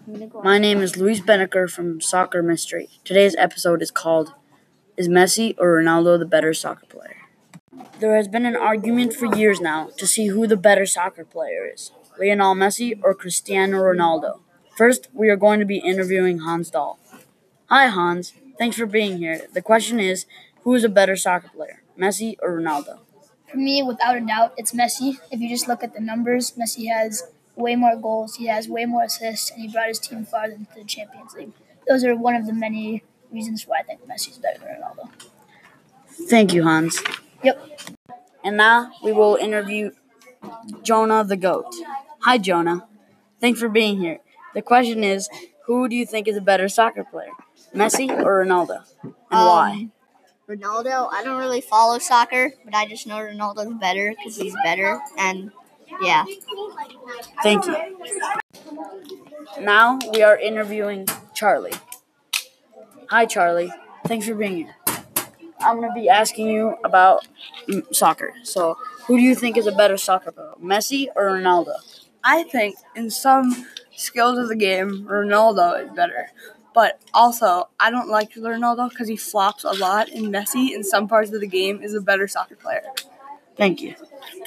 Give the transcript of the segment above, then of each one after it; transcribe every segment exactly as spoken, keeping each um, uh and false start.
My name is Luis Beneker from Soccer Mystery. Today's episode is called, Is Messi or Ronaldo the better soccer player? There has been an argument for years now to see who the better soccer player is, Lionel Messi or Cristiano Ronaldo. First, we are going to be interviewing Hans Dahl. Hi Hans, thanks for being here. The question is, who is a better soccer player, Messi or Ronaldo? For me, without a doubt, it's Messi. If you just look at the numbers, Messi has way more goals, he has way more assists, and he brought his team farther into the Champions League. Those are one of the many reasons why I think Messi is better than Ronaldo. Thank you, Hans. Yep. And now we will interview Jonah the Goat. Hi, Jonah. Thanks for being here. The question is, who do you think is a better soccer player, Messi or Ronaldo, and Um, why? Ronaldo, I don't really follow soccer, but I just know Ronaldo's better because he's better, and yeah. Thank you. Now we are interviewing Charlie. Hi, Charlie. Thanks for being here. I'm going to be asking you about mm, soccer. So, who do you think is a better soccer player, Messi or Ronaldo? I think in some skills of the game, Ronaldo is better. But also, I don't like Ronaldo because he flops a lot, and Messi, in some parts of the game, is a better soccer player. Thank you.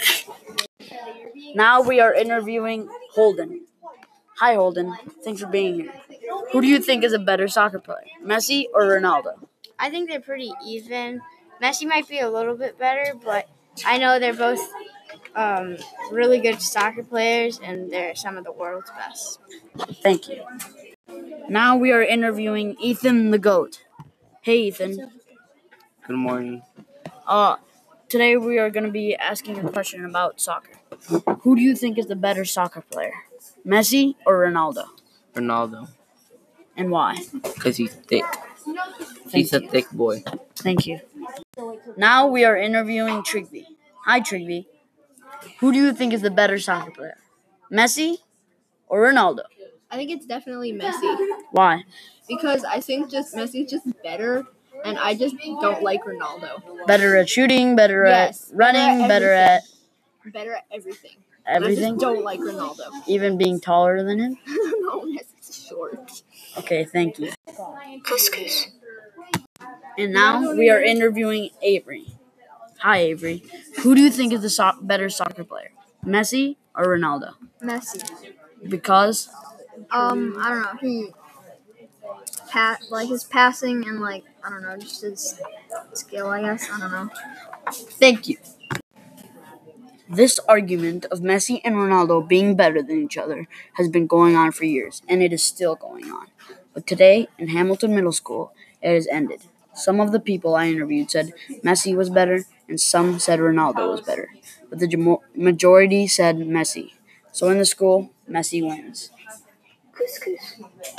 Now we are interviewing Holden. Hi, Holden. Thanks for being here. Who do you think is a better soccer player, Messi or Ronaldo? I think they're pretty even. Messi might be a little bit better, but I know they're both um, really good soccer players, and they're some of the world's best. Thank you. Now we are interviewing Ethan the Goat. Hey, Ethan. Good morning. Uh, today we are going to be asking a question about soccer. Who do you think is the better soccer player, Messi or Ronaldo, Ronaldo, and why? because he's thick. Thank He's a you. thick boy. Thank you. Now we are interviewing Trigby. Hi, Trigby. Who do you think is the better soccer player, Messi or Ronaldo? I think it's definitely Messi Why? because I think just Messi's just better, and I just don't like Ronaldo. Better at shooting, better Yes, at running, better at Better at everything. everything, I just don't like Ronaldo. even being taller than him? No, Messi's short. Okay, thank you. Couscous. And now we are interviewing Avery. Hi, Avery. Who do you think is the so- better soccer player, Messi or Ronaldo? Messi. Because Um, I don't know. He, pat like his passing and like I don't know, just his skill. I guess I don't know. Thank you. This argument of Messi and Ronaldo being better than each other has been going on for years, and it is still going on. But today, in Hamilton Middle School, it has ended. Some of the people I interviewed said Messi was better, and some said Ronaldo was better. But the jamo- majority said Messi. So in the school, Messi wins. Couscous.